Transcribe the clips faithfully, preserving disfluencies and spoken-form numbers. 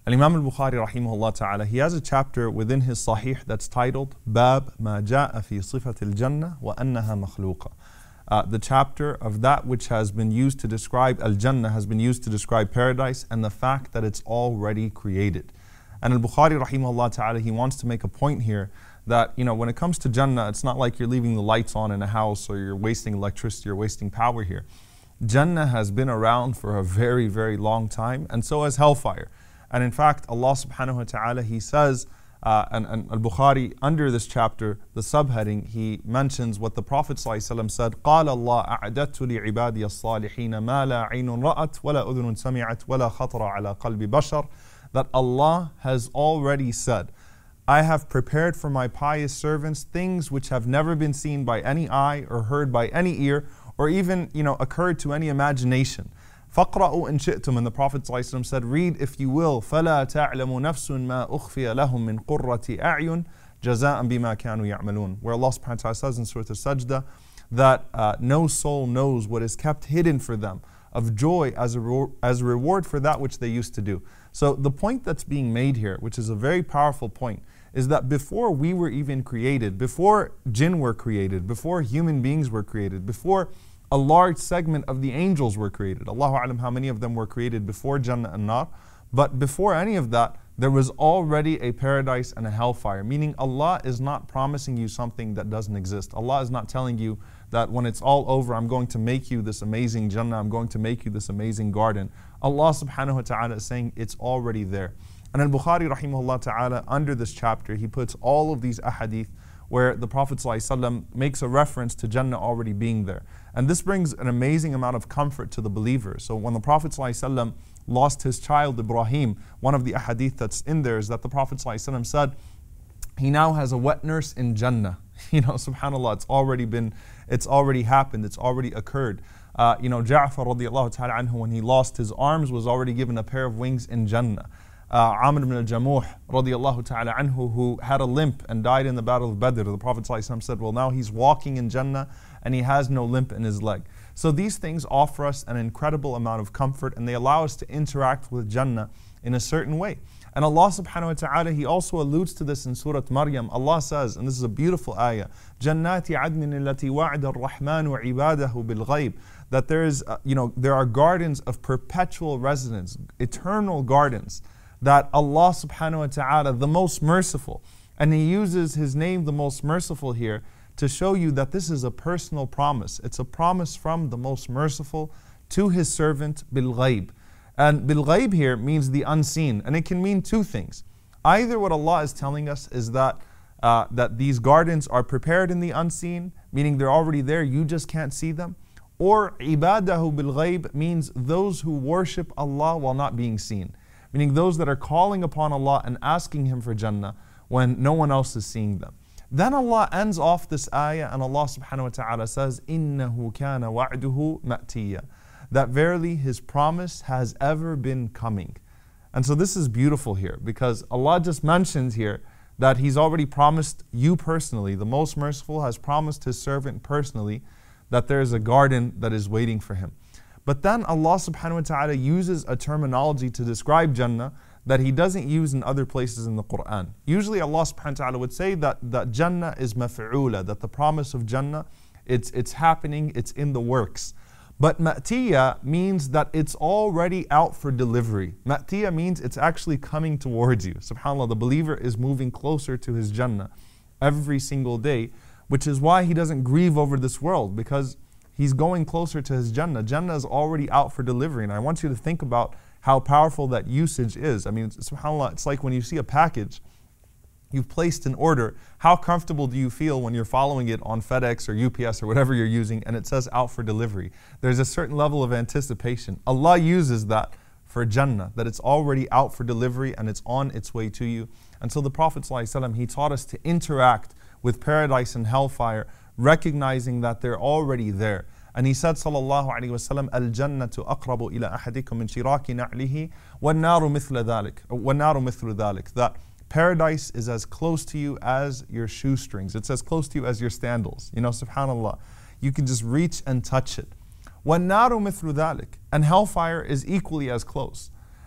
Al-Imam al-Bukhari rahimahullah ta'ala, he has a chapter within his Sahih that's titled Bab ma ja'a fi sifat al-Jannah wa annaha makhluqa. Uh, the chapter of that which has been used to describe Al-Jannah, has been used to describe paradise, and the fact that it's already created. And Al-Bukhari rahimahullah ta'ala, he wants to make a point here that, you know, when it comes to Jannah, it's not like you're leaving the lights on in a house or you're wasting electricity or wasting power here. Jannah has been around for a very, very long time, and so has hellfire. And in fact, Allah subhanahu wa ta'ala, he says, Uh, and, and Al-Bukhari, under this chapter, the subheading, he mentions what the Prophet ﷺ said, قال الله أعددت لعبادي الصالحين ما لا عين رأت ولا أذن سمعت ولا خطر على قلب بشر, that Allah has already said, I have prepared for my pious servants things which have never been seen by any eye or heard by any ear or even, you know, occurred to any imagination. فَقْرَأُوا إِن شِئْتُمْ, and the Prophet ﷺ said, read if you will, فَلَا تَعْلَمُ نَفْسٌ مَا أُخْفِيَ لَهُم مِّن قُرَّةِ أَعْيُنٍ جَزَاءً بِمَا كَانُوا يَعْمَلُونَ, where Allah subhanahu wa ta'ala says in Surah Al-Sajdah that uh, no soul knows what is kept hidden for them of joy as a, re as a reward for that which they used to do. So the point that's being made here, which is a very powerful point, is that before we were even created, before jinn were created, before human beings were created, before a large segment of the angels were created. Allahu a'lam how many of them were created before Jannah and Nar. But before any of that, there was already a paradise and a hellfire. Meaning Allah is not promising you something that doesn't exist. Allah is not telling you that when it's all over, I'm going to make you this amazing Jannah, I'm going to make you this amazing garden. Allah subhanahu wa ta'ala is saying it's already there. And Al-Bukhari rahimahullah ta'ala, under this chapter, he puts all of these ahadith where the Prophet ﷺ makes a reference to Jannah already being there. And this brings an amazing amount of comfort to the believer. So when the Prophet ﷺ lost his child Ibrahim, one of the ahadith that's in there is that the Prophet ﷺ said, he now has a wet nurse in Jannah. You know, subhanAllah, it's already been, it's already happened, it's already occurred. Uh, you know, Ja'far radiallahu ta'ala anhu, when he lost his arms, was already given a pair of wings in Jannah. Uh, Amr ibn al-Jamuh radiallahu ta'ala anhu, who had a limp and died in the battle of Badr, the Prophet ﷺ said, well, now he's walking in Jannah and he has no limp in his leg. So these things offer us an incredible amount of comfort, and they allow us to interact with Jannah in a certain way. And Allah subhanahu wa ta'ala, He also alludes to this in Surah Maryam. Allah says, and this is a beautiful ayah, جَنَّاتِ عَدْنٍ الَّتِي وَعْدَ الرَّحْمَنُ عِبَادَهُ بِالْغَيْبِ, that there is, uh, you know, there are gardens of perpetual residence, eternal gardens, that Allah subhanahu wa ta'ala, the most merciful, and He uses His name, the most merciful, here to show you that this is a personal promise. It's a promise from the most merciful to His servant bil ghaib. And bil ghaib here means the unseen, and it can mean two things. Either what Allah is telling us is that uh, that these gardens are prepared in the unseen, meaning they're already there, you just can't see them. Or ibadahu bil ghaib means those who worship Allah while not being seen, meaning those that are calling upon Allah and asking Him for Jannah when no one else is seeing them. Then Allah ends off this ayah and Allah subhanahu wa ta'ala says, إِنَّهُ كَانَ وَعْدُهُ مَأْتِيًّا, that verily His promise has ever been coming. And so this is beautiful here, because Allah just mentions here that He's already promised you personally, the most merciful has promised His servant personally, that there is a garden that is waiting for him. But then Allah subhanahu wa ta'ala uses a terminology to describe Jannah that He doesn't use in other places in the Quran. Usually Allah subhanahu wa ta'ala would say that, that Jannah is maf'ula, that the promise of Jannah, it's, it's happening, it's in the works. But ma'tiya means that it's already out for delivery. Ma'tiya means it's actually coming towards you. SubhanAllah, the believer is moving closer to his Jannah every single day, which is why he doesn't grieve over this world, because he's going closer to his Jannah. Jannah is already out for delivery. And I want you to think about how powerful that usage is. I mean, subhanAllah, it's like when you see a package, you've placed an order, how comfortable do you feel when you're following it on FedEx or U P S or whatever you're using and it says out for delivery? There's a certain level of anticipation. Allah uses that for Jannah, that it's already out for delivery and it's on its way to you. And so the Prophet ﷺ, he taught us to interact with paradise and hellfire, recognizing that they're already there. And he said, sallallahu alayhi wa sallam, Al-Jannatu aqrabu ila ahadikum min shiraki na'lihi, وَالنَّارُ مِثْلَ ذَلِكَ وَالنَّارُ مِثْلُ ذَلِكَ, that paradise is as close to you as your shoestrings. It's as close to you as your sandals. You know, subhanAllah, you can just reach and touch it. وَالنَّارُ مِثْلُ ذَلِكَ, and hellfire is equally as close.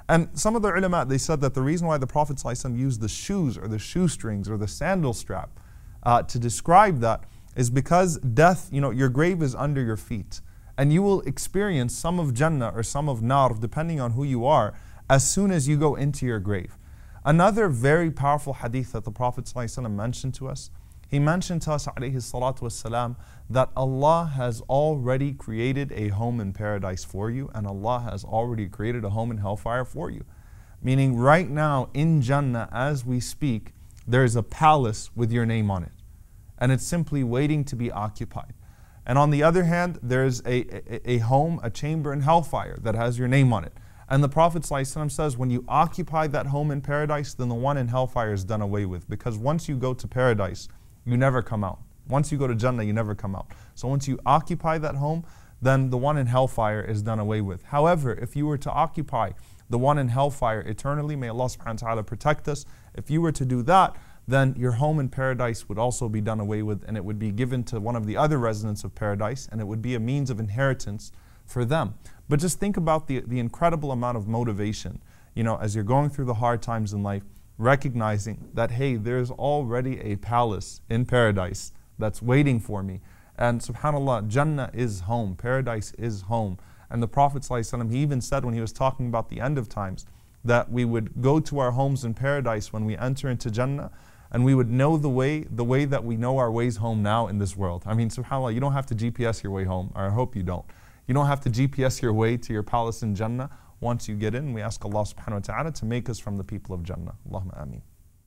And some of the ulama, they said that the reason why the Prophet ﷺ used the shoes or the shoestrings or the sandal strap uh, to describe that is because death, you know, your grave is under your feet. And you will experience some of Jannah or some of Nar, depending on who you are, as soon as you go into your grave. Another very powerful hadith that the Prophet ﷺ mentioned to us, he mentioned to us, alayhi salatu wassalam, that Allah has already created a home in paradise for you, and Allah has already created a home in hellfire for you. Meaning right now in Jannah, as we speak, there is a palace with your name on it. And it's simply waiting to be occupied. And on the other hand, there's a, a, a home, a chamber in hellfire that has your name on it. And the Prophet ﷺ says, when you occupy that home in paradise, then the one in hellfire is done away with. Because once you go to paradise, you never come out. Once you go to Jannah, you never come out. So once you occupy that home, then the one in hellfire is done away with. However, if you were to occupy the one in hellfire eternally, may Allah subhanahu wa ta'ala protect us, if you were to do that, then your home in paradise would also be done away with, and it would be given to one of the other residents of paradise, and it would be a means of inheritance for them. But just think about the, the incredible amount of motivation, you know, as you're going through the hard times in life, recognizing that, hey, there's already a palace in paradise that's waiting for me. And subhanAllah, Jannah is home, paradise is home. And the Prophet ﷺ, he even said when he was talking about the end of times, that we would go to our homes in paradise when we enter into Jannah, and we would know the way, the way that we know our ways home now in this world. I mean, subhanAllah, you don't have to G P S your way home, or I hope you don't. You don't have to G P S your way to your palace in Jannah. Once you get in, we ask Allah subhanahu wa ta'ala to make us from the people of Jannah. Allahumma ameen.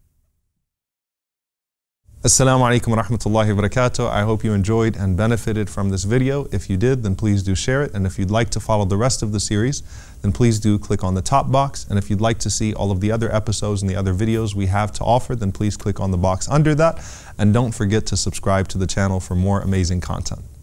Assalamu alaikum wa rahmatullahi wa barakatuh. I hope you enjoyed and benefited from this video. If you did, then please do share it. And if you'd like to follow the rest of the series, then please do click on the top box. And if you'd like to see all of the other episodes and the other videos we have to offer, then please click on the box under that. And don't forget to subscribe to the channel for more amazing content.